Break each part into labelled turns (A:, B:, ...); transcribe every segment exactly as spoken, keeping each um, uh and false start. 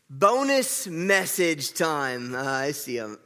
A: Bonus message time. Uh, I see him.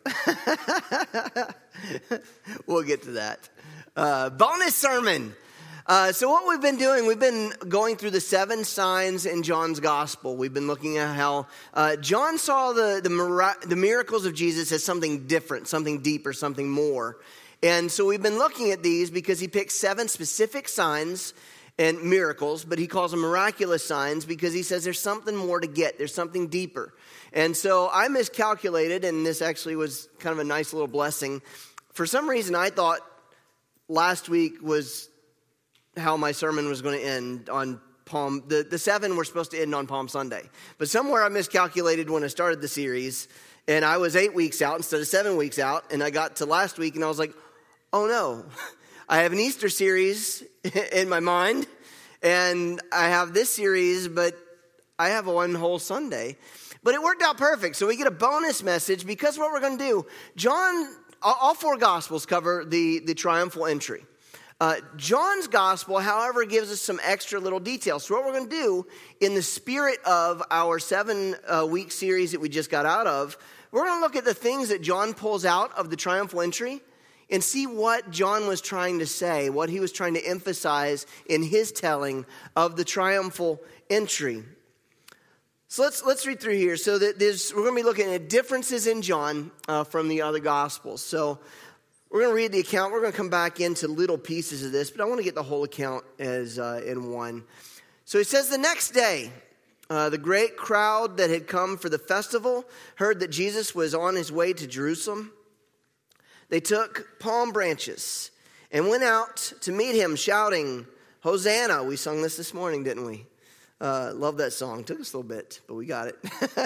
A: We'll get to that. Uh, bonus sermon. Uh, so what we've been doing, we've been going through the seven signs in John's gospel. We've been looking at how uh, John saw the, the, mira- the miracles of Jesus as something different, something deeper, something more. And so we've been looking at these because he picked seven specific signs and miracles, but he calls them miraculous signs because he says there's something more to get. There's something deeper. And so I miscalculated, and this actually was kind of a nice little blessing. For some reason, I thought last week was how my sermon was going to end on Palm. The, the seven were supposed to end on Palm Sunday. But somewhere I miscalculated when I started the series, and I was eight weeks out instead of seven weeks out, and I got to last week, and I was like, oh no. I have an Easter series in my mind, and I have this series, but I have one whole Sunday. But it worked out perfect, so we get a bonus message because what we're going to do, John, all four Gospels cover the, the triumphal entry. Uh, John's Gospel, however, gives us some extra little details. So what we're going to do in the spirit of our seven-week uh, series that we just got out of, we're going to look at the things that John pulls out of the triumphal entry and see what John was trying to say, what he was trying to emphasize in his telling of the triumphal entry. So let's let's read through here. So that there's, we're going to be looking at differences in John uh, from the other Gospels. So we're going to read the account. We're going to come back into little pieces of this, but I want to get the whole account as uh, in one. So he says, the next day, uh, the great crowd that had come for the festival heard that Jesus was on his way to Jerusalem. They took palm branches and went out to meet him, shouting, Hosanna. We sung this this morning, didn't we? Uh, love that song. Took us a little bit, but we got it.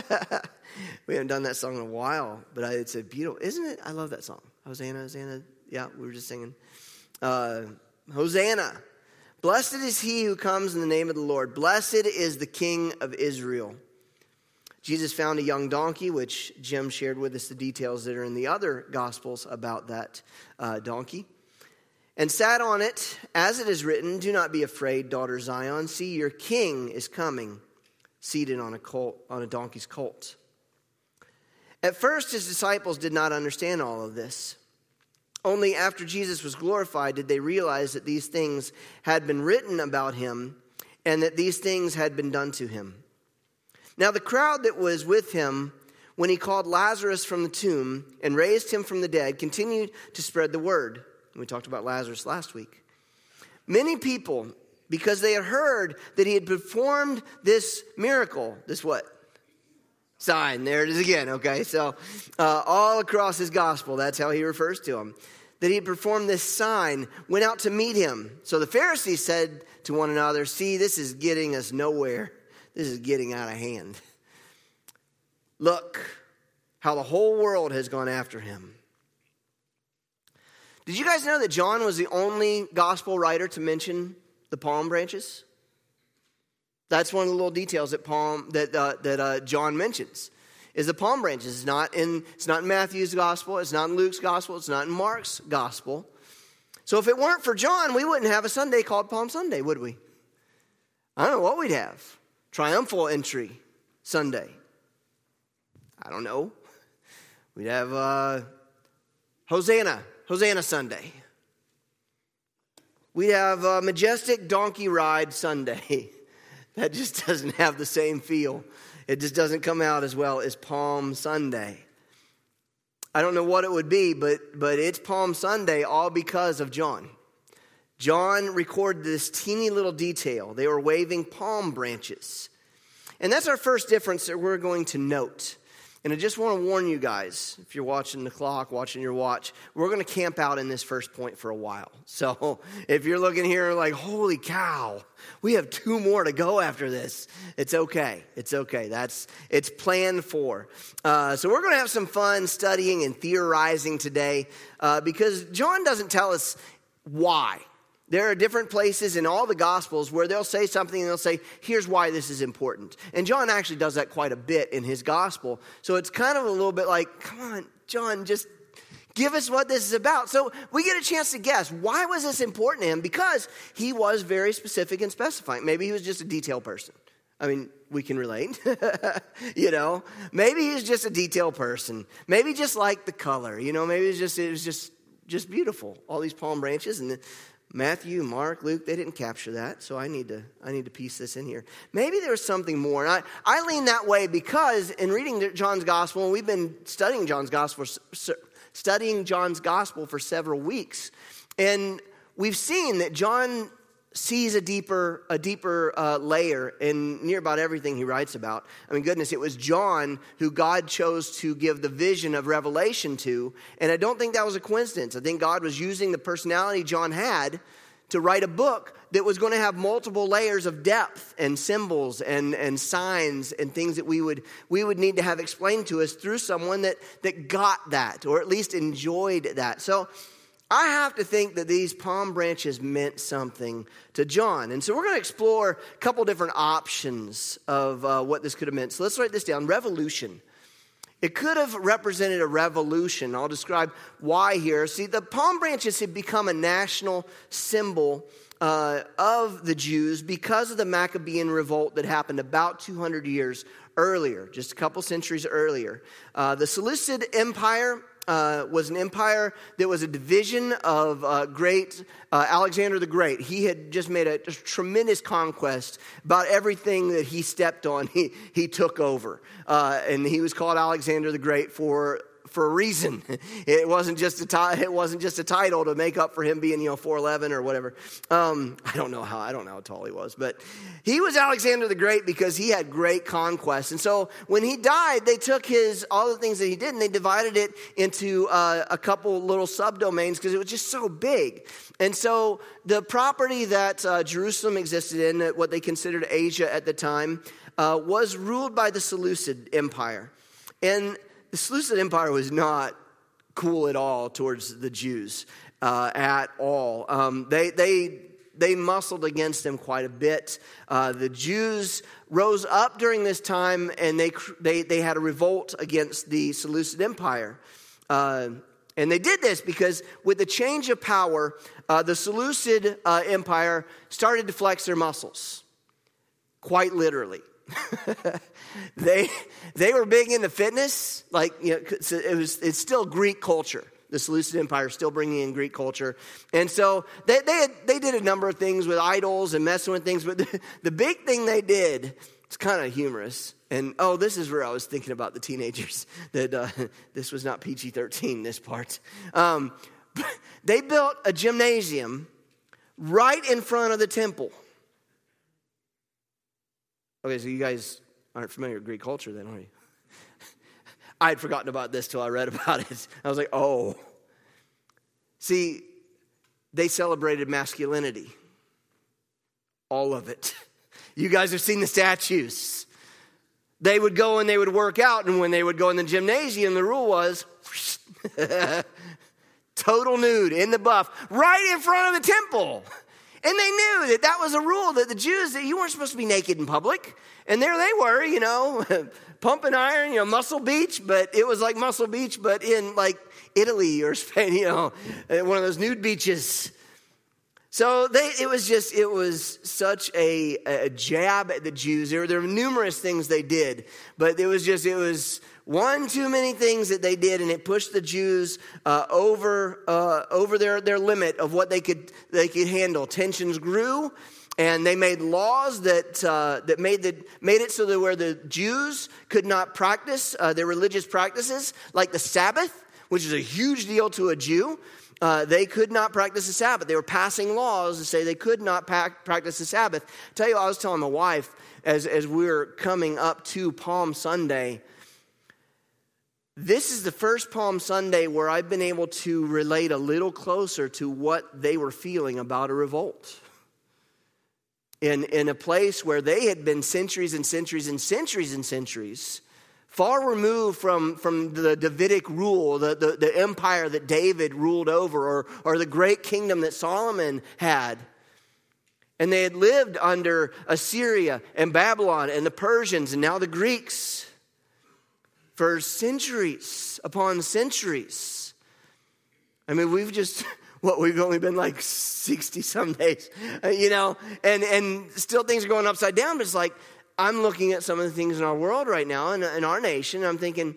A: We haven't done that song in a while, but I, it's a beautiful, isn't it? I love that song. Hosanna, Hosanna. Yeah, we were just singing. Uh, Hosanna. Blessed is he who comes in the name of the Lord. Blessed is the King of Israel. Jesus found a young donkey, which Jim shared with us the details that are in the other Gospels about that uh, donkey, and sat on it, as it is written, do not be afraid, daughter Zion. See, your king is coming, seated on a colt, on a donkey's colt. At first, his disciples did not understand all of this. Only after Jesus was glorified did they realize that these things had been written about him and that these things had been done to him. Now the crowd that was with him when he called Lazarus from the tomb and raised him from the dead continued to spread the word. We talked about Lazarus last week. Many people, because they had heard that he had performed this miracle, this what? Sign. There it is again, okay? So uh, all across his gospel, that's how he refers to him. That he had performed this sign, went out to meet him. So the Pharisees said to one another, see, this is getting us nowhere. This is getting out of hand. Look how the whole world has gone after him. Did you guys know that John was the only gospel writer to mention the palm branches? That's one of the little details that palm that uh, that uh, John mentions is the palm branches. It's not in it's not in Matthew's gospel. It's not in Luke's gospel. It's not in Mark's gospel. So if it weren't for John, we wouldn't have a Sunday called Palm Sunday, would we? I don't know what we'd have. Triumphal entry Sunday. I don't know. We'd have uh, Hosanna, Hosanna Sunday. We'd have uh, Majestic Donkey Ride Sunday. That just doesn't have the same feel. It just doesn't come out as well as Palm Sunday. I don't know what it would be, but, but it's Palm Sunday all because of John. John recorded this teeny little detail. They were waving palm branches. And that's our first difference that we're going to note. And I just want to warn you guys, if you're watching the clock, watching your watch, we're going to camp out in this first point for a while. So if you're looking here like, holy cow, we have two more to go after this. It's okay. It's okay. That's it's planned for. Uh, so we're going to have some fun studying and theorizing today uh, because John doesn't tell us why. There are different places in all the Gospels where they'll say something and they'll say, here's why this is important. And John actually does that quite a bit in his Gospel. So it's kind of a little bit like, come on, John, just give us what this is about. So we get a chance to guess, why was this important to him? Because he was very specific and specifying. Maybe he was just a detail person. I mean, we can relate, you know. Maybe he's just a detail person. Maybe just like the color, you know. Maybe it's just it was just just beautiful. All these palm branches, and Matthew, Mark, Luke, they didn't capture that, so I need to I need to piece this in here. Maybe there's something more. And I I lean that way because in reading John's Gospel, and we've been studying John's Gospel studying John's Gospel for several weeks, and we've seen that John sees a deeper a deeper uh, layer in near about everything he writes about. I mean, goodness, it was John who God chose to give the vision of Revelation to, and I don't think that was a coincidence. I think God was using the personality John had to write a book that was going to have multiple layers of depth and symbols and, and signs and things that we would we would need to have explained to us through someone that that got that, or at least enjoyed that. So I have to think that these palm branches meant something to John. And so we're going to explore a couple different options of uh, what this could have meant. So let's write this down. Revolution. It could have represented a revolution. I'll describe why here. See, the palm branches had become a national symbol uh, of the Jews because of the Maccabean revolt that happened about two hundred years earlier, just a couple centuries earlier. Uh, the Seleucid Empire Uh, was an empire that was a division of uh, great uh, Alexander the Great. He had just made a, a tremendous conquest. About everything that he stepped on, he he took over, uh, and he was called Alexander the Great for. For a reason. It wasn't just a ti- it wasn't just a title to make up for him being, you know, four eleven or whatever. Um, I don't know how I don't know how tall he was, but he was Alexander the Great because he had great conquests. And so when he died, they took his all the things that he did and they divided it into uh, a couple little subdomains because it was just so big. And so the property that uh, Jerusalem existed in, what they considered Asia at the time, uh, was ruled by the Seleucid Empire. And the Seleucid Empire was not cool at all towards the Jews uh, at all. Um, they they they muscled against them quite a bit. Uh, the Jews rose up during this time, and they they they had a revolt against the Seleucid Empire. Uh, and they did this because with the change of power, uh, the Seleucid uh, Empire started to flex their muscles, quite literally. they they were big into fitness, like, you know, it was it's still Greek culture. The Seleucid Empire is still bringing in Greek culture, and so they they had, they did a number of things with idols and messing with things. But the, the big thing they did, it's kind of humorous. And oh, this is where I was thinking about the teenagers. That uh, this was not P G thirteen. This part, um, they built a gymnasium right in front of the temple. Okay, so you guys aren't familiar with Greek culture then, are you? I had forgotten about this till I read about it. I was like, oh. See, they celebrated masculinity. All of it. You guys have seen the statues. They would go and they would work out, and when they would go in the gymnasium, the rule was total nude in the buff, right in front of the temple. And they knew that that was a rule, that the Jews, that you weren't supposed to be naked in public. And there they were, you know, pumping iron, you know, Muscle Beach. But it was like Muscle Beach, but in like Italy or Spain, you know, one of those nude beaches. So they, it was just, it was such a, a jab at the Jews. There, there were numerous things they did. But it was just, it was one too many things that they did, and it pushed the Jews uh, over uh, over their, their limit of what they could they could handle. Tensions grew, and they made laws that uh, that made the made it so that where the Jews could not practice uh, their religious practices, like the Sabbath, which is a huge deal to a Jew. Uh, they could not practice the Sabbath. They were passing laws to say they could not pack, practice the Sabbath. I tell you, I was telling my wife as as we were coming up to Palm Sunday. This is the first Palm Sunday where I've been able to relate a little closer to what they were feeling about a revolt. In, in a place where they had been centuries and centuries and centuries and centuries, far removed from, from the Davidic rule, the, the, the empire that David ruled over, or, or the great kingdom that Solomon had. And they had lived under Assyria and Babylon and the Persians and now the Greeks for centuries upon centuries. I mean, we've just, what, we've only been like sixty some days, uh, you know, and, and still things are going upside down. But it's like, I'm looking at some of the things in our world right now, in, in our nation, and I'm thinking,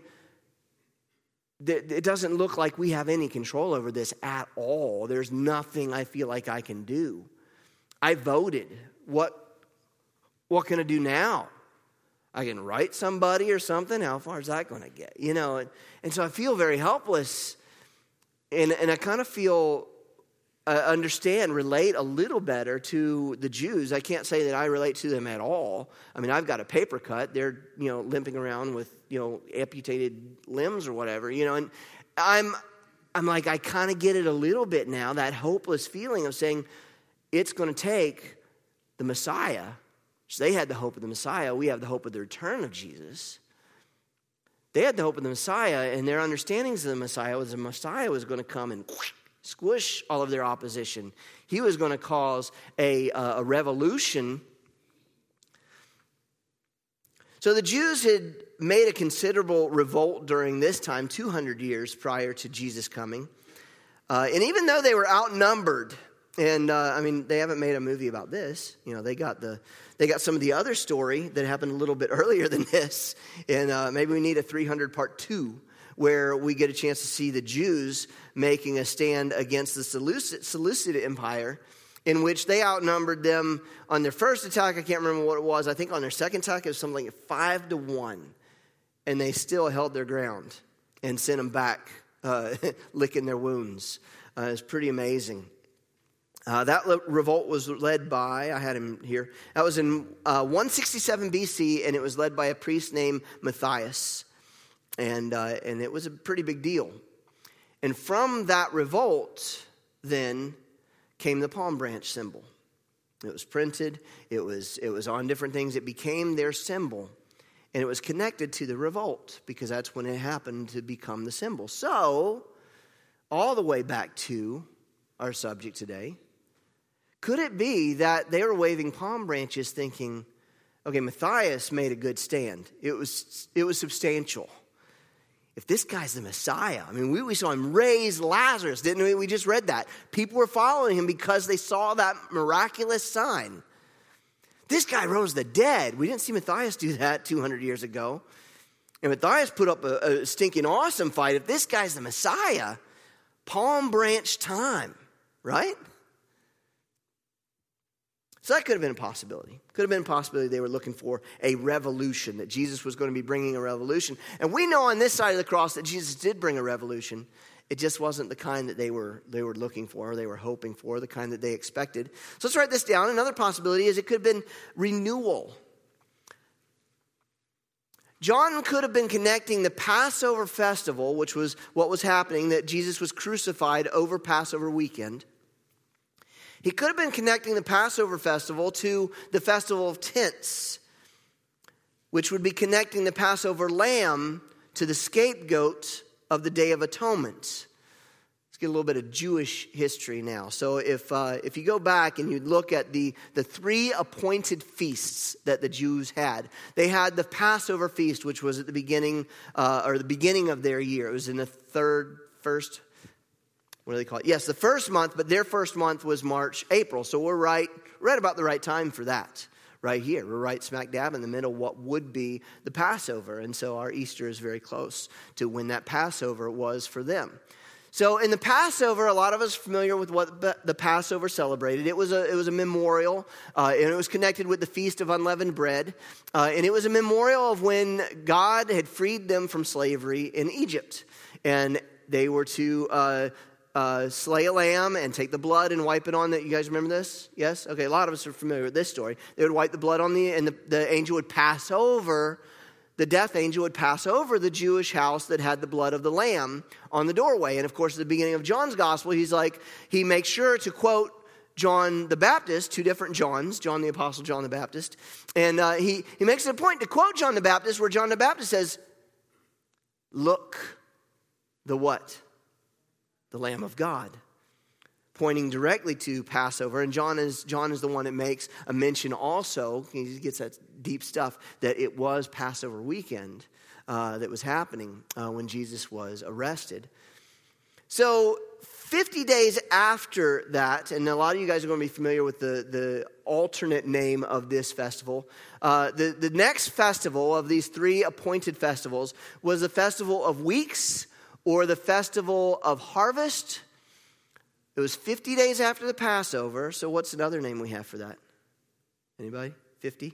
A: it doesn't look like we have any control over this at all. There's nothing I feel like I can do. I voted. What, what can I do now? I can write somebody or something. How far is that going to get? You know, and, and so I feel very helpless. And, and I kind of feel, uh, understand, relate a little better to the Jews. I can't say that I relate to them at all. I mean, I've got a paper cut. They're, you know, limping around with, you know, amputated limbs or whatever, you know, and I'm, I'm like, I kind of get it a little bit now, that hopeless feeling of saying it's going to take the Messiah. So they had the hope of the Messiah. We have the hope of the return of Jesus. They had the hope of the Messiah, and their understandings of the Messiah was the Messiah was going to come and squish all of their opposition. He was going to cause a, uh, a revolution. So the Jews had made a considerable revolt during this time, two hundred years prior to Jesus coming. Uh, and even though they were outnumbered, and uh, I mean, they haven't made a movie about this. You know, they got the they got some of the other story that happened a little bit earlier than this. And uh, maybe we need a three hundred part two where we get a chance to see the Jews making a stand against the Seleucid, Seleucid Empire, in which they outnumbered them on their first attack. I can't remember what it was. I think on their second attack, it was something like five to one. And they still held their ground and sent them back, uh, licking their wounds. Uh, it's pretty amazing. Uh, that le- revolt was led by, I had him here, that was in uh, one sixty-seven B C, and it was led by a priest named Matthias. And, uh, and it was a pretty big deal. And from that revolt, then, came the palm branch symbol. It was printed. It was, it was on different things. It became their symbol. And it was connected to the revolt because that's when it happened to become the symbol. So, all the way back to our subject today, could it be that they were waving palm branches thinking, okay, Matthias made a good stand. It was, it was substantial. If this guy's the Messiah, I mean, we, we saw him raise Lazarus, didn't we? We just read that. People were following him because they saw that miraculous sign. This guy rose the dead. We didn't see Matthias do that two hundred years ago. And Matthias put up a, a stinking awesome fight. If this guy's the Messiah, palm branch time, right? So that could have been a possibility. Could have been a possibility they were looking for a revolution, that Jesus was going to be bringing a revolution. And we know on this side of the cross that Jesus did bring a revolution. It just wasn't the kind that they were they were looking for, or they were hoping for, the kind that they expected. So let's write this down. Another possibility is it could have been renewal. John could have been connecting the Passover festival, which was what was happening, that Jesus was crucified over Passover weekend. He could have been connecting the Passover festival to the Festival of Tents, which would be connecting the Passover lamb to the scapegoat of the Day of Atonement. Let's get a little bit of Jewish history now. So if uh, if you go back and you look at the, the three appointed feasts that the Jews had, they had the Passover feast, which was at the beginning, uh, or the beginning of their year. It was in the third, first, what do they call it? Yes, the first month, but their first month was March, April. So we're right, right about the right time for that. Right here, we're right smack dab in the middle of what would be the Passover. And so our Easter is very close to when that Passover was for them. So in the Passover, a lot of us are familiar with what the Passover celebrated. It was a, it was a memorial, uh, and it was connected with the Feast of Unleavened Bread. Uh, and it was a memorial of when God had freed them from slavery in Egypt. And they were to uh, uh, slay a lamb and take the blood and wipe it on the, you guys remember this? Yes? Okay, a lot of us are familiar with this story. They would wipe the blood on the, and the, the angel would pass over, the death angel would pass over the Jewish house that had the blood of the lamb on the doorway. And of course, at the beginning of John's gospel, he's like, he makes sure to quote John the Baptist, two different Johns, John the Apostle, John the Baptist. And uh, he, he makes it a point to quote John the Baptist, where John the Baptist says, look, the what? The Lamb of God, pointing directly to Passover. And John is John is the one that makes a mention also, he gets that deep stuff, that it was Passover weekend uh, that was happening uh, when Jesus was arrested. So fifty days after that, and a lot of you guys are going to be familiar with the, the alternate name of this festival. Uh, the, the next festival of these three appointed festivals was the Festival of Weeks, or the Festival of Harvest. It was fifty days after the Passover. So what's another name we have for that? Anybody? fifty?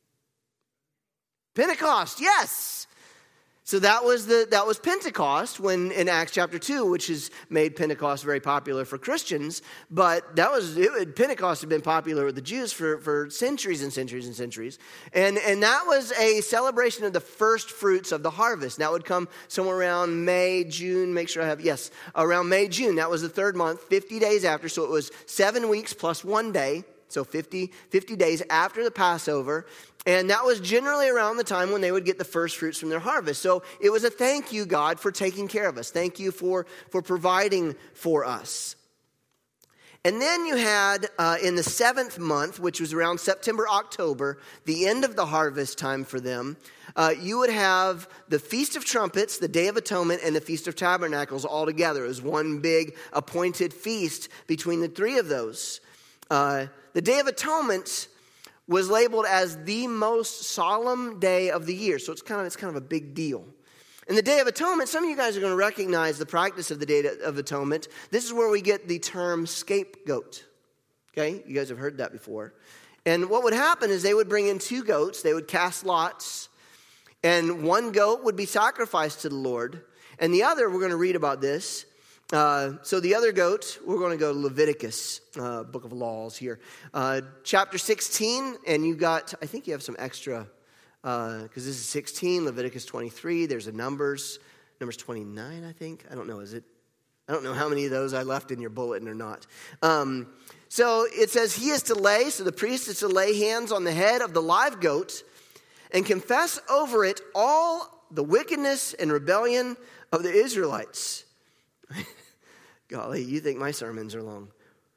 A: Pentecost, yes. So that was the that was Pentecost when in Acts chapter two, which has made Pentecost very popular for Christians. But that was it, Pentecost had been popular with the Jews for, for centuries and centuries and centuries. And, and that was a celebration of the first fruits of the harvest. That would come somewhere around May, June. Make sure I have, yes, around May, June. That was the third month, fifty days after. So it was seven weeks plus one day. So fifty, fifty days after the Passover. And that was generally around the time when they would get the first fruits from their harvest. So it was a thank you, God, for taking care of us. Thank you for, for providing for us. And then you had uh, in the seventh month, which was around September, October, the end of the harvest time for them, uh, you would have the Feast of Trumpets, the Day of Atonement, and the Feast of Tabernacles all together. It was one big appointed feast between the three of those. Uh, the Day of Atonement was labeled as the most solemn day of the year. So it's kind of it's kind of a big deal. And the Day of Atonement, some of you guys are going to recognize the practice of the Day of Atonement. This is where we get the term scapegoat. Okay? You guys have heard that before. And what would happen is they would bring in two goats. They would cast lots. And one goat would be sacrificed to the Lord. And the other, we're going to read about this. Uh, so the other goat, we're going to go to Leviticus, uh, book of laws here. Uh, chapter sixteen, and you got, I think you have some extra, because uh, this is sixteen, Leviticus twenty-three, there's a Numbers, Numbers twenty-nine, I think. I don't know, is it? I don't know how many of those I left in your bulletin or not. Um, so it says, he is to lay, so the priest is to lay hands on the head of the live goat and confess over it all the wickedness and rebellion of the Israelites. Golly, you think my sermons are long.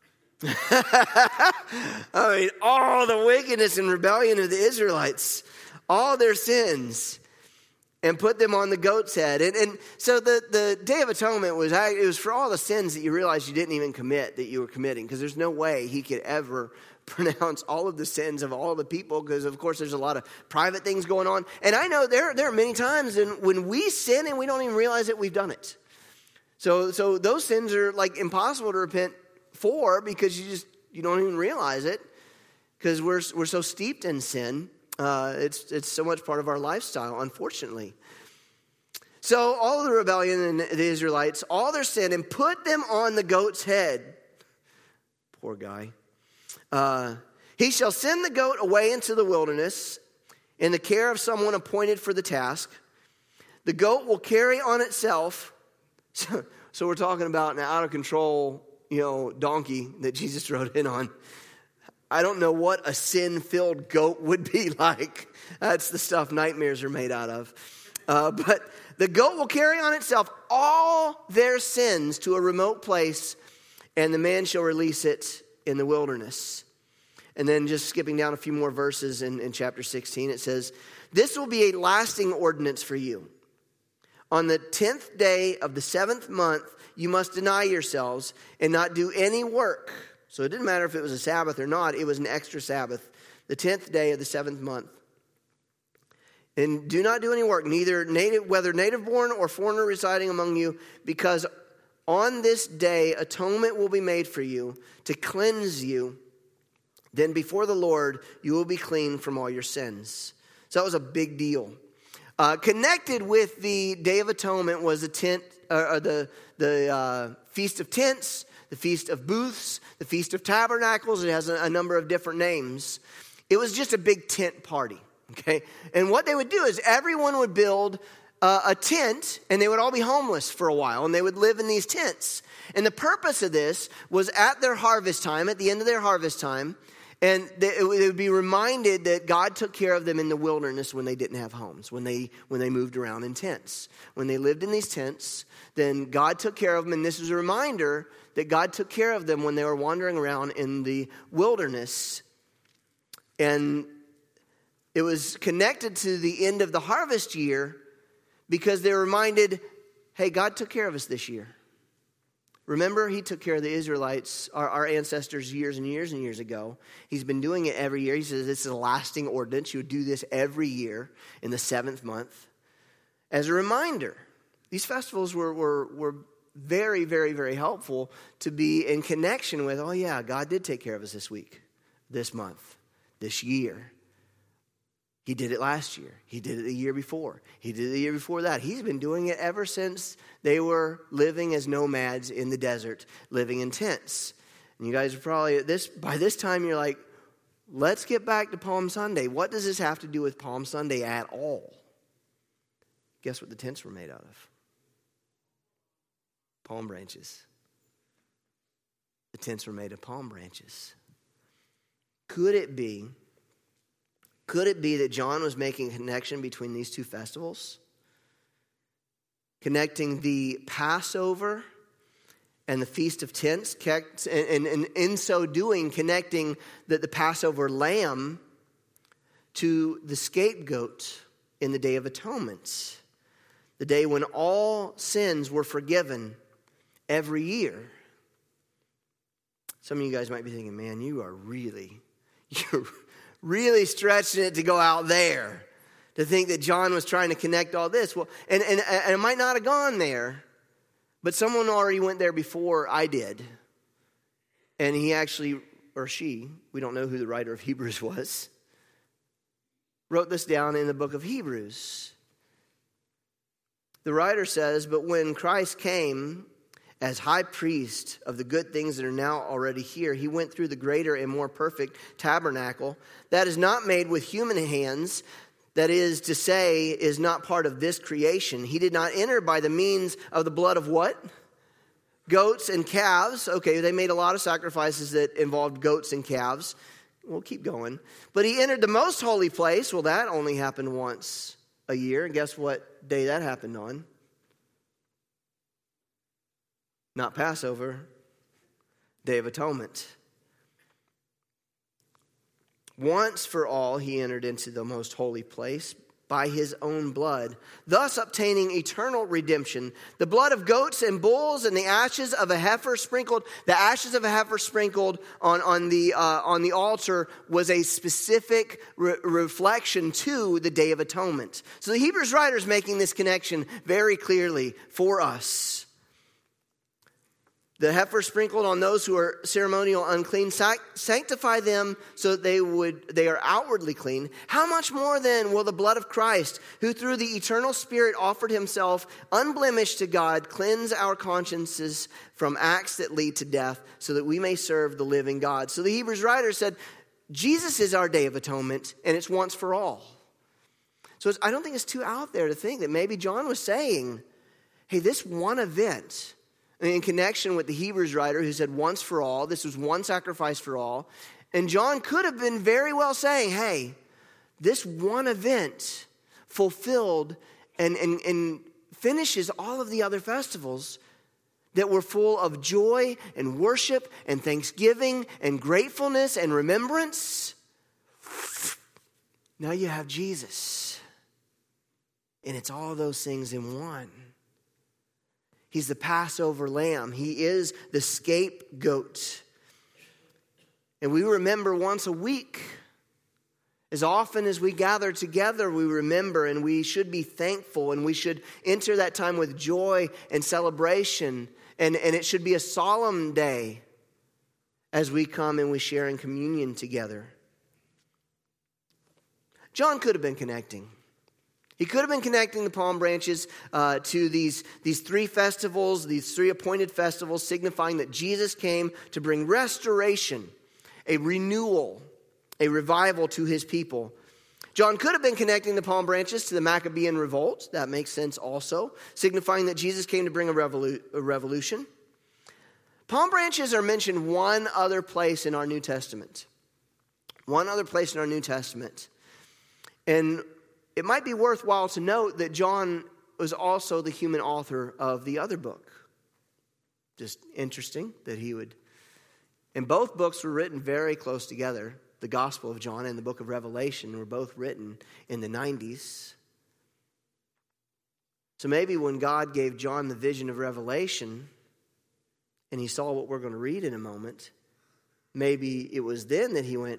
A: I mean, all the wickedness and rebellion of the Israelites, all their sins, and put them on the goat's head. And, and so the, the Day of Atonement was, it was for all the sins that you realized you didn't even commit that you were committing, because there's no way he could ever pronounce all of the sins of all the people, because of course there's a lot of private things going on. And I know there, there are many times in, when we sin and we don't even realize that we've done it. So so those sins are like impossible to repent for, because you just you don't even realize it, because we're we're so steeped in sin. Uh, it's it's so much part of our lifestyle, unfortunately. So all of the rebellion in the Israelites, all their sin, and put them on the goat's head. Poor guy. Uh, he shall send the goat away into the wilderness in the care of someone appointed for the task. The goat will carry on itself. So, so we're talking about an out-of-control, you know, donkey that Jesus rode in on. I don't know what a sin-filled goat would be like. That's the stuff nightmares are made out of. Uh, but the goat will carry on itself all their sins to a remote place, and the man shall release it in the wilderness. And then just skipping down a few more verses in, in chapter sixteen, it says, this will be a lasting ordinance for you. On the tenth day of the seventh month, you must deny yourselves and not do any work. So it didn't matter if it was a Sabbath or not. It was an extra Sabbath. The tenth day of the seventh month. And do not do any work, neither native, whether native born or foreigner residing among you, because on this day atonement will be made for you to cleanse you. Then before the Lord you will be clean from all your sins. So that was a big deal. Uh, connected with the Day of Atonement was the tent, uh, the the uh, Feast of Tents, the Feast of Booths, the Feast of Tabernacles. It has a, a number of different names. It was just a big tent party, okay? And what they would do is everyone would build uh, a tent, and they would all be homeless for a while, and they would live in these tents. And the purpose of this was at their harvest time, at the end of their harvest time, and they would be reminded that God took care of them in the wilderness when they didn't have homes, when they when they moved around in tents. When they lived in these tents, then God took care of them. And this was a reminder that God took care of them when they were wandering around in the wilderness. And it was connected to the end of the harvest year because they were reminded, hey, God took care of us this year. Remember, he took care of the Israelites, our, our ancestors, years and years and years ago. He's been doing it every year. He says this is a lasting ordinance. You would do this every year in the seventh month. As a reminder, these festivals were, were, were very, very, very helpful to be in connection with, oh yeah, God did take care of us this week, this month, this year. He did it last year. He did it the year before. He did it the year before that. He's been doing it ever since they were living as nomads in the desert, living in tents. And you guys are probably, at this by this time, you're like, let's get back to Palm Sunday. What does this have to do with Palm Sunday at all? Guess what the tents were made out of? Palm branches. The tents were made of palm branches. Could it be Could it be that John was making a connection between these two festivals? Connecting the Passover and the Feast of Tents, and, and in so doing, connecting the, the Passover lamb to the scapegoat in the Day of Atonement, the day when all sins were forgiven every year. Some of you guys might be thinking, man, you are really, you're really stretching it to go out there to think that John was trying to connect all this. Well, and, and, and it might not have gone there, but someone already went there before I did. And he actually, or she, we don't know who the writer of Hebrews was, wrote this down in the book of Hebrews. The writer says, but when Christ came as high priest of the good things that are now already here, he went through the greater and more perfect tabernacle that is not made with human hands, that is to say, is not part of this creation. He did not enter by the means of the blood of what? Goats and calves. Okay, they made a lot of sacrifices that involved goats and calves. We'll keep going. But he entered the most holy place. Well, that only happened once a year. And guess what day that happened on? Not Passover, Day of Atonement. Once for all, he entered into the most holy place by his own blood, thus obtaining eternal redemption. The blood of goats and bulls and the ashes of a heifer sprinkled, the ashes of a heifer sprinkled on, on, the, uh, on the altar was a specific re- reflection to the Day of Atonement. So the Hebrews writer is making this connection very clearly for us. The heifer sprinkled on those who are ceremonial unclean, sanctify them so that they would they are outwardly clean. How much more then will the blood of Christ, who through the eternal Spirit offered himself unblemished to God, cleanse our consciences from acts that lead to death, so that we may serve the living God? So the Hebrews writer said, Jesus is our Day of Atonement, and it's once for all. So it's, I don't think it's too out there to think that maybe John was saying, hey, this one event, in connection with the Hebrews writer who said once for all, this was one sacrifice for all. And John could have been very well saying, hey, this one event fulfilled and, and, and finishes all of the other festivals that were full of joy and worship and thanksgiving and gratefulness and remembrance. Now you have Jesus. And it's all those things in one. He's the Passover lamb. He is the scapegoat. And we remember once a week. As often as we gather together, we remember, and we should be thankful, and we should enter that time with joy and celebration. And, and it should be a solemn day as we come and we share in communion together. John could have been connecting. He could have been connecting the palm branches uh, to these, these three festivals, these three appointed festivals, signifying that Jesus came to bring restoration, a renewal, a revival to his people. John could have been connecting the palm branches to the Maccabean revolt. That makes sense also, signifying that Jesus came to bring a, revolu- a revolution. Palm branches are mentioned one other place in our New Testament. One other place in our New Testament. And it might be worthwhile to note that John was also the human author of the other book. Just interesting that he would. And both books were written very close together. The Gospel of John and the book of Revelation were both written in the nineties. So maybe when God gave John the vision of Revelation, and he saw what we're going to read in a moment, maybe it was then that he went,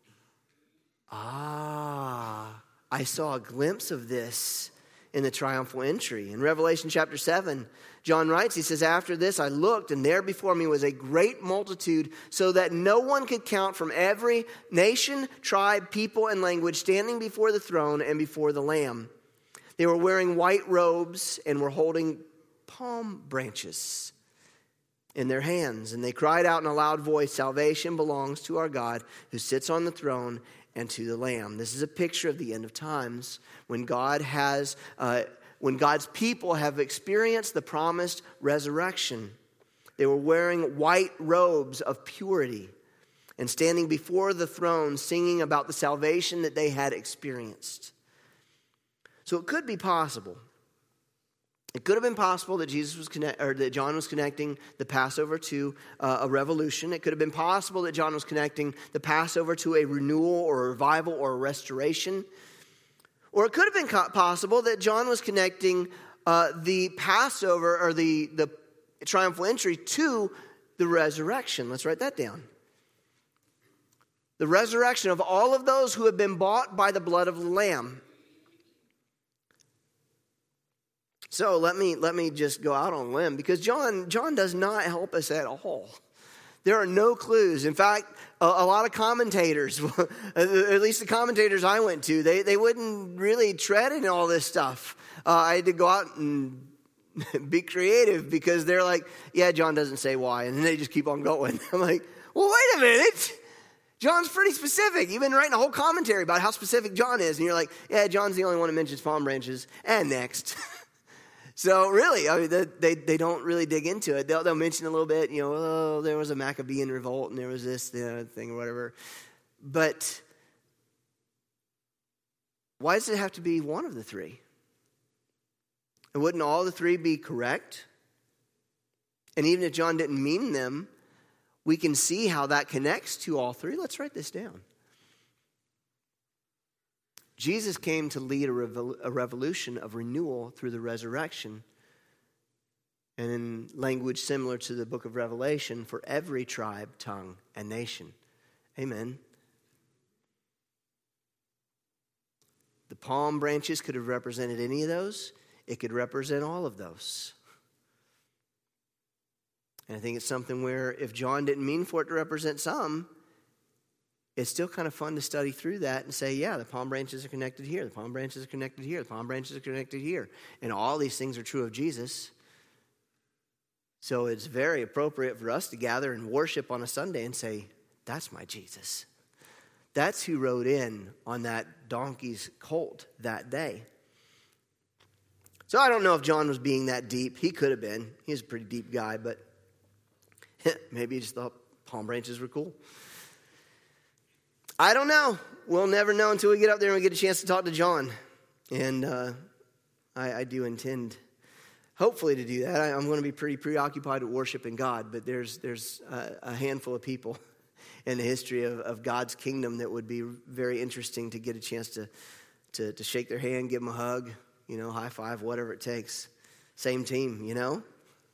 A: ah, I saw a glimpse of this in the triumphal entry. In Revelation chapter seven, John writes, he says, after this I looked, and there before me was a great multitude, so that no one could count, from every nation, tribe, people, and language, standing before the throne and before the Lamb. They were wearing white robes and were holding palm branches in their hands. And they cried out in a loud voice, salvation belongs to our God who sits on the throne and to the Lamb. This is a picture of the end of times, when God has, uh, when God's people have experienced the promised resurrection. They were wearing white robes of purity and standing before the throne, singing about the salvation that they had experienced. So it could be possible. It could have been possible that Jesus was connect, or that John was connecting the Passover to uh, a revolution. It could have been possible that John was connecting the Passover to a renewal or a revival or a restoration. Or it could have been co- possible that John was connecting uh, the Passover or the, the triumphal entry to the resurrection. Let's write that down. The resurrection of all of those who have been bought by the blood of the Lamb. So let me let me just go out on a limb, because John John does not help us at all. There are no clues. In fact, a, a lot of commentators, at least the commentators I went to, they, they wouldn't really tread in all this stuff. Uh, I had to go out and be creative, because they're like, yeah, John doesn't say why. And then they just keep on going. I'm like, well, wait a minute. John's pretty specific. You've been writing a whole commentary about how specific John is. And you're like, yeah, John's the only one who mentions palm branches. And next. So really, I mean, they, they they don't really dig into it. They'll, they'll mention a little bit, you know, oh, there was a Maccabean revolt and there was this, the other thing or whatever. But why does it have to be one of the three? And wouldn't all the three be correct? And even if John didn't mean them, we can see how that connects to all three. Let's write this down. Jesus came to lead a, revol- a revolution of renewal through the resurrection. And in language similar to the book of Revelation, for every tribe, tongue, and nation. Amen. The palm branches could have represented any of those. It could represent all of those. And I think it's something where if John didn't mean for it to represent some, it's still kind of fun to study through that and say, yeah, the palm branches are connected here. The palm branches are connected here. The palm branches are connected here. And all these things are true of Jesus. So it's very appropriate for us to gather and worship on a Sunday and say, that's my Jesus. That's who rode in on that donkey's colt that day. So I don't know if John was being that deep. He could have been. He's a pretty deep guy, but maybe he just thought palm branches were cool. I don't know. We'll never know until we get up there and we get a chance to talk to John. And uh, I, I do intend, hopefully, to do that. I, I'm going to be pretty preoccupied with worshiping God, but there's there's a, a handful of people in the history of, of God's kingdom that would be very interesting to get a chance to, to, to shake their hand, give them a hug, you know, high five, whatever it takes. Same team, you know?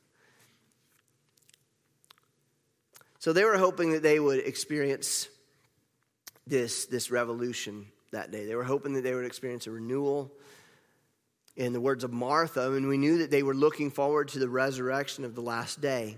A: So they were hoping that they would experience this, this revolution that day. They were hoping that they would experience a renewal. In the words of Martha, and we knew that they were looking forward to the resurrection of the last day.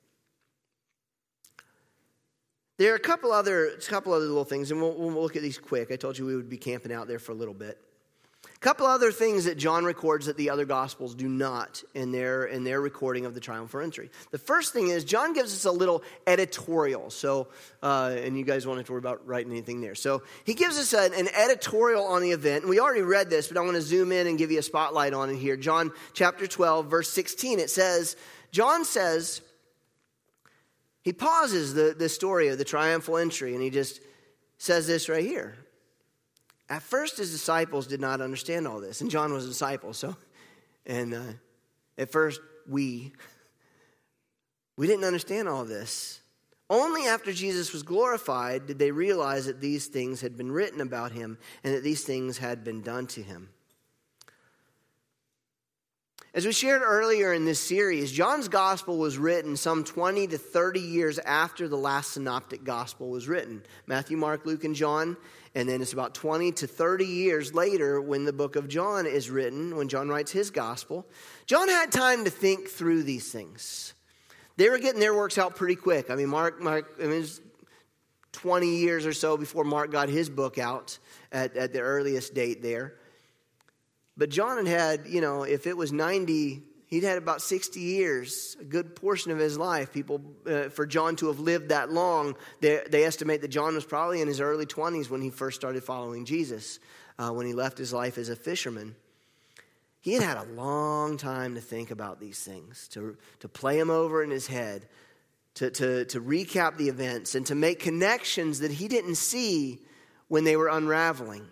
A: There are a couple other, a couple other little things, and we'll, we'll look at these quick. I told you we would be camping out there for a little bit. A couple other things that John records that the other Gospels do not in their, in their recording of the triumphal entry. The first thing is John gives us a little editorial. So, uh, and you guys won't have to worry about writing anything there. So he gives us an, an editorial on the event. And we already read this, but I want to zoom in and give you a spotlight on it here. John chapter twelve, verse sixteen, it says, John says, he pauses the, the story of the triumphal entry, and he just says this right here. At first, his disciples did not understand all this. And John was a disciple, so. And uh, at first, we, we didn't understand all this. Only after Jesus was glorified did they realize that these things had been written about him and that these things had been done to him. As we shared earlier in this series, John's gospel was written some twenty to thirty years after the last synoptic gospel was written. Matthew, Mark, Luke, and John. And then it's about twenty to thirty years later when the book of John is written, when John writes his gospel. John had time to think through these things. They were getting their works out pretty quick. I mean, Mark, Mark I mean, it was twenty years or so before Mark got his book out at, at the earliest date there. But John had had, you know, if it was ninety, he'd had about sixty years, a good portion of his life. People, uh, for John to have lived that long, they, they estimate that John was probably in his early twenties when he first started following Jesus, uh, when he left his life as a fisherman. He had had a long time to think about these things, to, to play them over in his head, to, to, to recap the events, and to make connections that he didn't see when they were unraveling.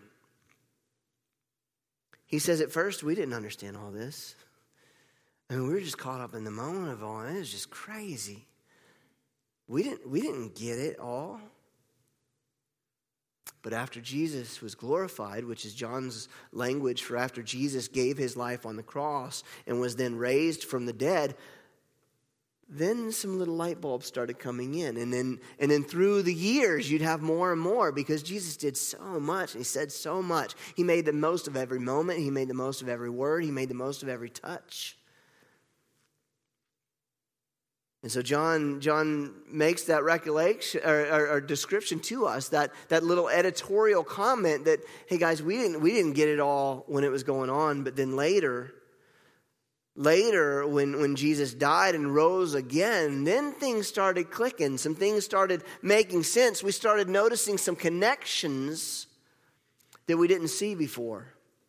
A: He says, at first, we didn't understand all this. I mean, we were just caught up in the moment of all. It was just crazy. We didn't, we didn't get it all. But after Jesus was glorified, which is John's language for after Jesus gave his life on the cross and was then raised from the dead, then some little light bulbs started coming in. And then and then through the years, you'd have more and more because Jesus did so much and he said so much. He made the most of every moment. He made the most of every word. He made the most of every touch. And so John John makes that recollection or, or, or description to us, that, that little editorial comment that, hey guys, we didn't we didn't get it all when it was going on, but then later, later when, when Jesus died and rose again, then things started clicking. Some things started making sense. We started noticing some connections that we didn't see before.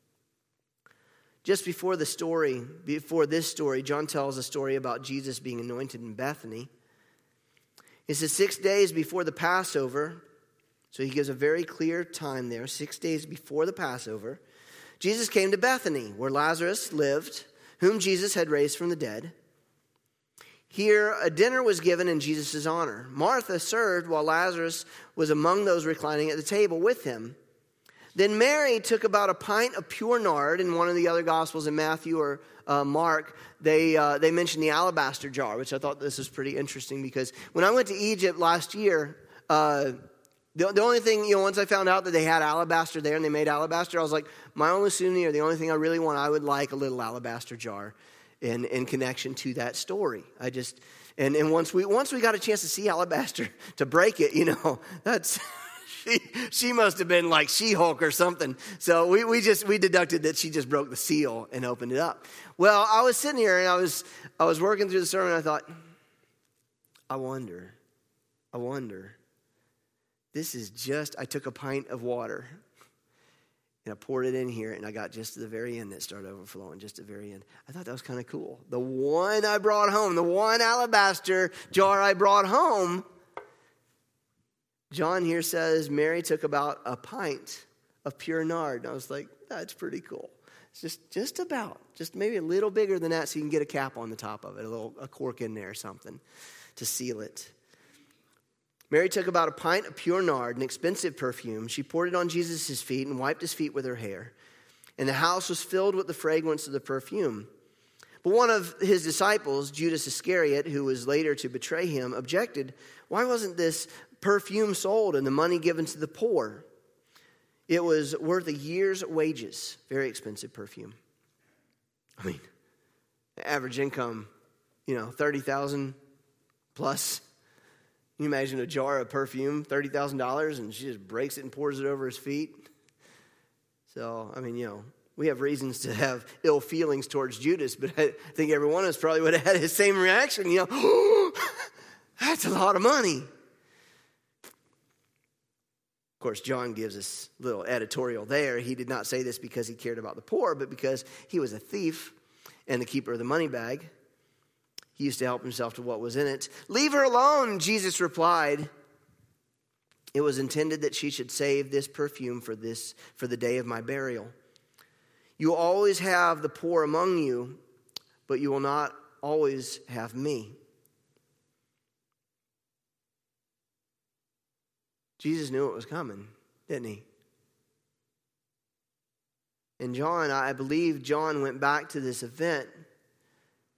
A: Just before the story, before this story, John tells a story about Jesus being anointed in Bethany. It says six days before the Passover, so he gives a very clear time there, six days before the Passover, Jesus came to Bethany, where Lazarus lived, whom Jesus had raised from the dead. Here, a dinner was given in Jesus' honor. Martha served while Lazarus was among those reclining at the table with him. Then Mary took about a pint of pure nard. In one of the other Gospels, in Matthew or uh, Mark, they uh, they mentioned the alabaster jar, which I thought this was pretty interesting because when I went to Egypt last year, uh, the, the only thing, you know, once I found out that they had alabaster there and they made alabaster, I was like, my only souvenir, the only thing I really want, I would like a little alabaster jar in, in connection to that story. I just, and, and once we once we got a chance to see alabaster, to break it, you know, that's... She, she must have been like She-Hulk or something. So we, we just we deducted that she just broke the seal and opened it up. Well, I was sitting here and I was I was working through the sermon and I thought, I wonder, I wonder. This is just, I took a pint of water and I poured it in here and I got just to the very end that started overflowing, just to the very end. I thought that was kind of cool. The one I brought home, the one alabaster jar I brought home, John here says Mary took about a pint of pure nard. And I was like, that's pretty cool. It's just, just about, just maybe a little bigger than that so you can get a cap on the top of it, a little a cork in there or something to seal it. Mary took about a pint of pure nard, an expensive perfume. She poured it on Jesus' feet and wiped his feet with her hair. And the house was filled with the fragrance of the perfume. But one of his disciples, Judas Iscariot, who was later to betray him, objected, why wasn't this perfume sold and the money given to the poor? It was worth a year's wages. Very expensive perfume. I mean, average income, you know, thirty thousand dollars plus. Can you imagine a jar of perfume, thirty thousand dollars, and she just breaks it and pours it over his feet? So, I mean, you know, we have reasons to have ill feelings towards Judas, but I think every one of us probably would have had his same reaction. You know, oh, that's a lot of money. Of course, John gives us a little editorial there. He did not say this because he cared about the poor, but because he was a thief and the keeper of the money bag. He used to help himself to what was in it. Leave her alone, Jesus replied. It was intended that she should save this perfume for this for the day of my burial. You will always have the poor among you, but you will not always have me. Jesus knew it was coming, didn't he? And John, I believe John went back to this event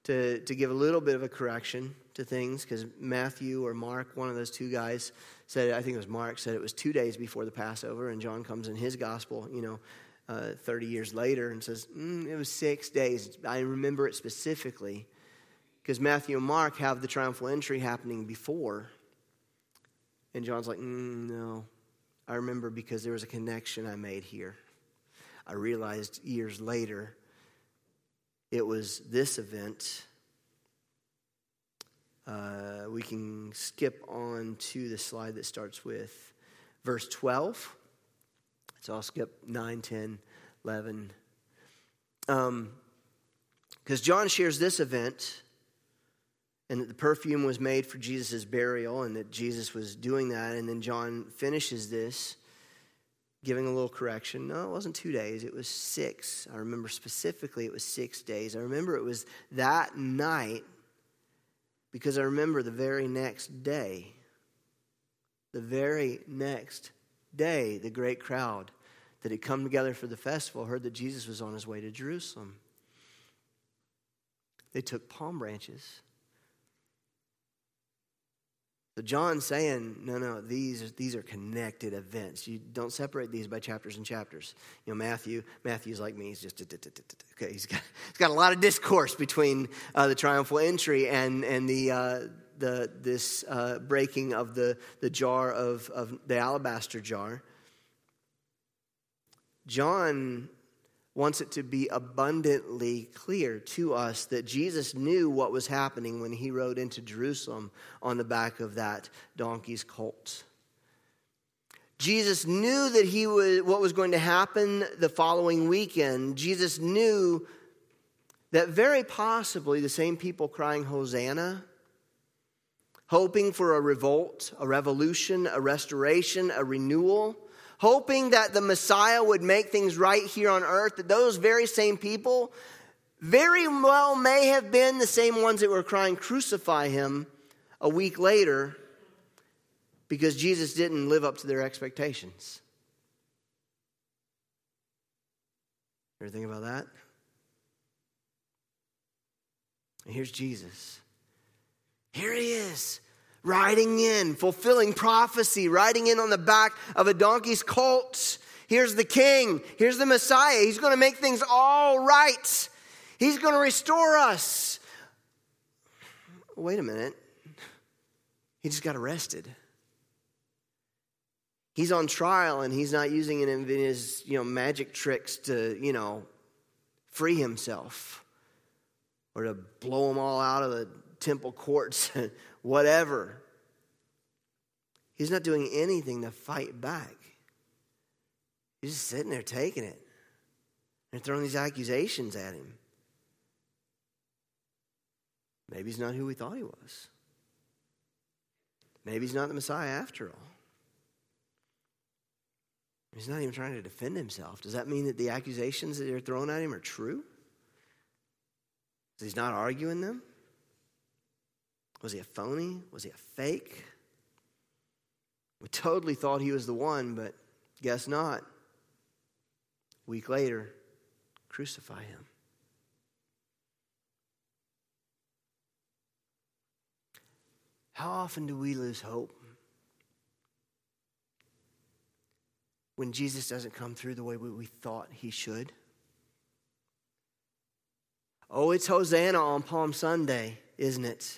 A: to, to give a little bit of a correction to things, because Matthew or Mark, one of those two guys, said, I think it was Mark, said it was two days before the Passover, and John comes in his gospel, you know, uh, thirty years later and says, mm, it was six days. I remember it specifically because Matthew and Mark have the triumphal entry happening before, and John's like, mm, no, I remember because there was a connection I made here. I realized years later it was this event. Uh, we can skip on to the slide that starts with verse twelve. So I'll skip nine, ten, eleven. Um, because John shares this event, and that the perfume was made for Jesus' burial, and that Jesus was doing that. And then John finishes this, giving a little correction. No, it wasn't two days. It was six. I remember specifically it was six days. I remember it was that night because I remember the very next day, the very next day, the great crowd that had come together for the festival heard that Jesus was on his way to Jerusalem. They took palm branches. So John's saying, no, no, these, these are connected events. You don't separate these by chapters and chapters. You know, Matthew, Matthew's like me. He's just, okay, he's got, he's got a lot of discourse between uh, the triumphal entry and, and the, uh, the this uh, breaking of the, the jar of, of the alabaster jar. John wants it to be abundantly clear to us that Jesus knew what was happening when he rode into Jerusalem on the back of that donkey's colt. Jesus knew that he was what was going to happen the following weekend. Jesus knew that very possibly the same people crying Hosanna, hoping for a revolt, a revolution, a restoration, a renewal, hoping that the Messiah would make things right here on earth, that those very same people very well may have been the same ones that were crying, crucify him, a week later, because Jesus didn't live up to their expectations. Ever think about that? And here's Jesus. Here he is, riding in, fulfilling prophecy, riding in on the back of a donkey's colt. Here's the king. Here's the Messiah. He's going to make things all right. He's going to restore us. Wait a minute. He just got arrested. He's on trial and he's not using any of his, you know, magic tricks to, you know, free himself or to blow them all out of the temple courts. Whatever. He's not doing anything to fight back. He's just sitting there taking it. They're throwing these accusations at him. Maybe he's not who we thought he was. Maybe he's not the Messiah after all. He's not even trying to defend himself. Does that mean that the accusations that are thrown at him are true? He's not arguing them? Was he a phony? Was he a fake? We totally thought he was the one, but guess not. A week later, crucify him. How often do we lose hope when Jesus doesn't come through the way we thought he should? Oh, it's Hosanna on Palm Sunday, isn't it?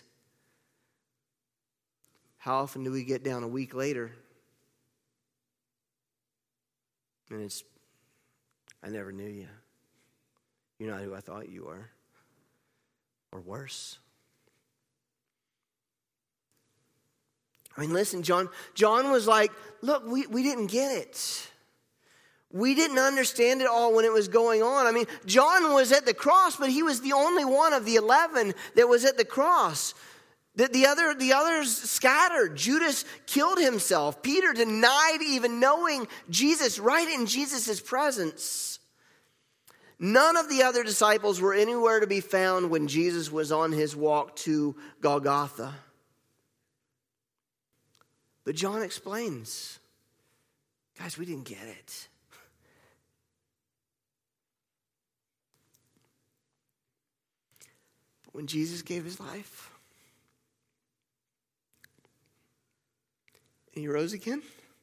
A: How often do we get down a week later and it's, I never knew you. You're not who I thought you were. Or worse. I mean, listen, John, John was like, look, we, we didn't get it. We didn't understand it all when it was going on. I mean, John was at the cross, but he was the only one of the eleven that was at the cross. The, the, other, the others scattered. Judas killed himself. Peter denied even knowing Jesus right in Jesus' presence. None of the other disciples were anywhere to be found when Jesus was on his walk to Golgotha. But John explains, guys, we didn't get it. when Jesus gave his life and he rose again,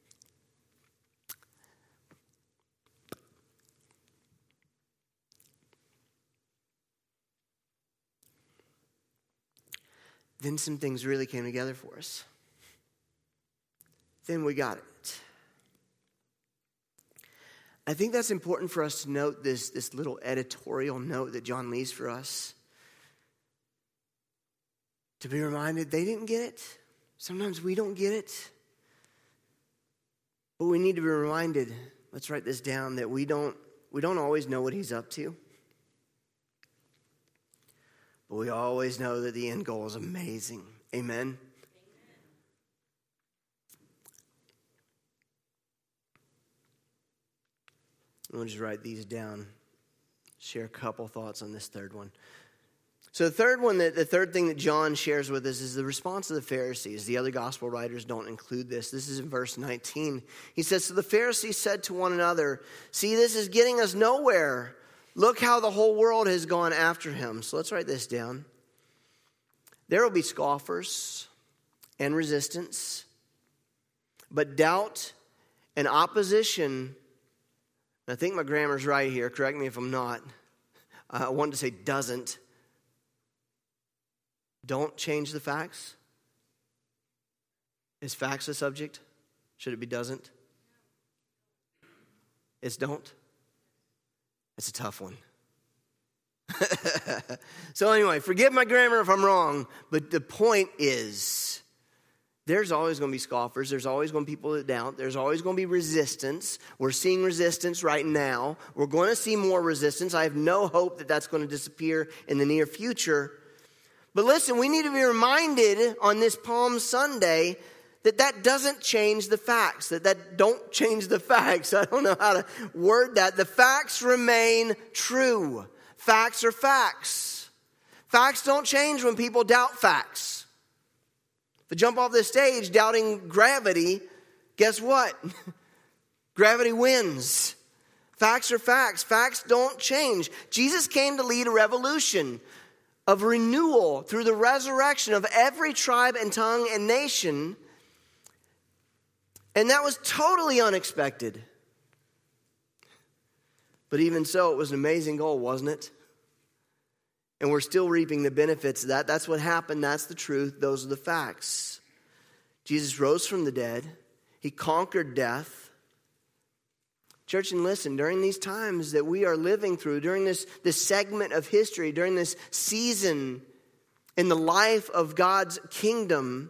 A: then some things really came together for us. Then we got it. I think that's important for us to note this, this little editorial note that John leaves for us. To be reminded they didn't get it. Sometimes we don't get it. But we need to be reminded, let's write this down, that we don't, we don't always know what he's up to. But we always know that the end goal is amazing. Amen? We'll just write these down. Share a couple thoughts on this third one. So the third one, that the third thing that John shares with us is the response of the Pharisees. The other gospel writers don't include this. This is in verse nineteen. He says, so the Pharisees said to one another, see, this is getting us nowhere. Look how the whole world has gone after him. So let's write this down. There will be scoffers and resistance, but doubt and opposition. I think my grammar's right here. Correct me if I'm not. I wanted to say doesn't. Don't change the facts. Is facts a subject? Should it be doesn't? It's don't. It's a tough one. So anyway, forgive my grammar if I'm wrong, but the point is, there's always going to be scoffers. There's always going to be people that doubt. There's always going to be resistance. We're seeing resistance right now. We're going to see more resistance. I have no hope that that's going to disappear in the near future. But listen, we need to be reminded on this Palm Sunday that that doesn't change the facts, that that don't change the facts. I don't know how to word that. The facts remain true. Facts are facts. Facts don't change when people doubt facts. If I jump off this stage doubting gravity, guess what? Gravity wins. Facts are facts. Facts don't change. Jesus came to lead a revolution of renewal through the resurrection of every tribe and tongue and nation. And that was totally unexpected. But even so, it was an amazing goal, wasn't it? And we're still reaping the benefits of that. That's what happened. That's the truth. Those are the facts. Jesus rose from the dead. He conquered death. Church, and listen, during these times that we are living through, during this, this segment of history, during this season in the life of God's kingdom,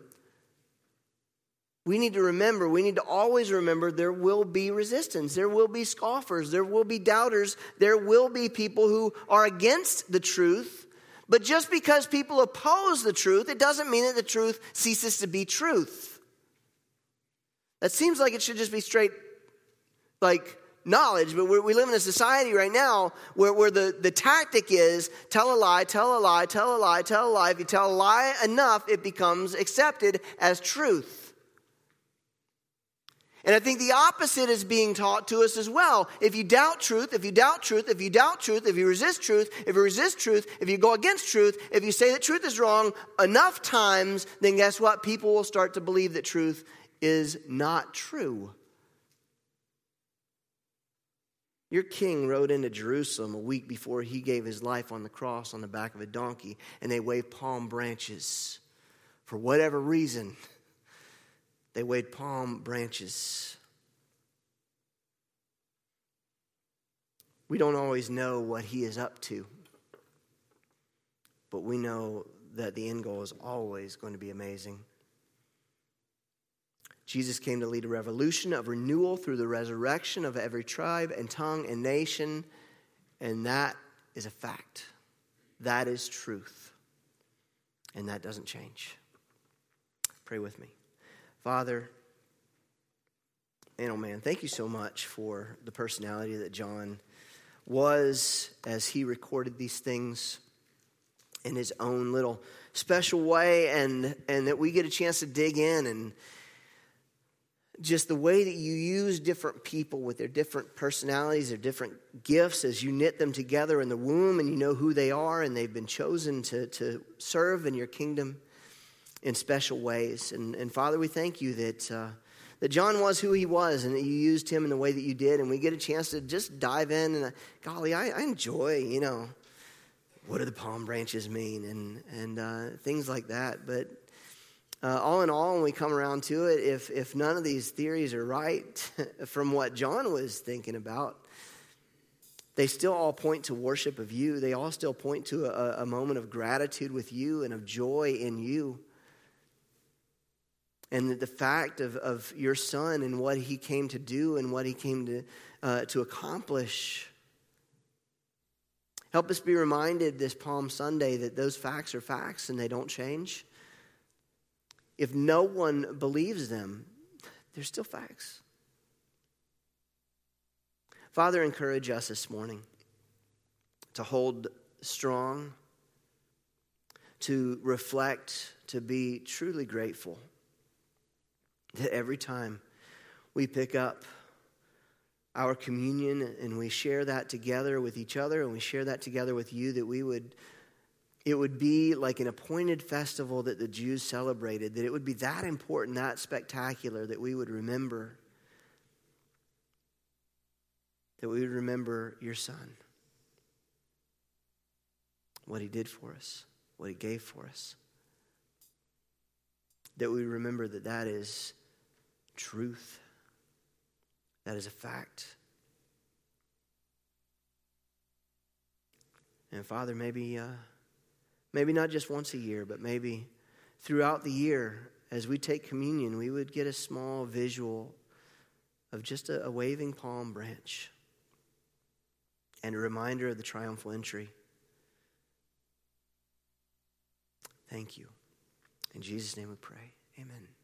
A: we need to remember, we need to always remember there will be resistance. There will be scoffers. There will be doubters. There will be people who are against the truth. But just because people oppose the truth, it doesn't mean that the truth ceases to be truth. That seems like it should just be straight, like, knowledge. But we're, we live in a society right now where, where the, the tactic is tell a lie, tell a lie, tell a lie, tell a lie. If you tell a lie enough, it becomes accepted as truth. And I think the opposite is being taught to us as well. If you doubt truth, if you doubt truth, if you doubt truth, if you resist truth, if you resist truth, if you go against truth, if you say that truth is wrong enough times, then guess what? People will start to believe that truth is not true. Your king rode into Jerusalem a week before he gave his life on the cross on the back of a donkey, and they waved palm branches. For whatever reason, they waved palm branches. We don't always know what he is up to, but we know that the end goal is always going to be amazing. Jesus came to lead a revolution of renewal through the resurrection of every tribe and tongue and nation, and that is a fact. That is truth, and that doesn't change. Pray with me. Father, and oh man, thank you so much for the personality that John was as he recorded these things in his own little special way, and, and that we get a chance to dig in and just the way that you use different people with their different personalities, their different gifts, as you knit them together in the womb and you know who they are and they've been chosen to, to serve in your kingdom in special ways. And, and Father, we thank you that, uh, that John was who he was and that you used him in the way that you did. And we get a chance to just dive in. And uh, golly, I, I enjoy, you know, what do the palm branches mean and, and uh, things like that. But Uh, all in all, when we come around to it, if if none of these theories are right from what John was thinking about, they still all point to worship of you. They all still point to a, a moment of gratitude with you and of joy in you. And that the fact of, of your son and what he came to do and what he came to uh, to accomplish. Help us be reminded this Palm Sunday that those facts are facts and they don't change. If no one believes them, they're still facts. Father, encourage us this morning to hold strong, to reflect, to be truly grateful that every time we pick up our communion and we share that together with each other and we share that together with you, that we would It would be like an appointed festival that the Jews celebrated, that it would be that important, that spectacular, that we would remember, that we would remember your son, what he did for us, what he gave for us, that we remember that that is truth, that is a fact. And Father, maybe... Uh, Maybe not just once a year, but maybe throughout the year, as we take communion, we would get a small visual of just a, a waving palm branch and a reminder of the triumphal entry. Thank you. In Jesus' name we pray. Amen.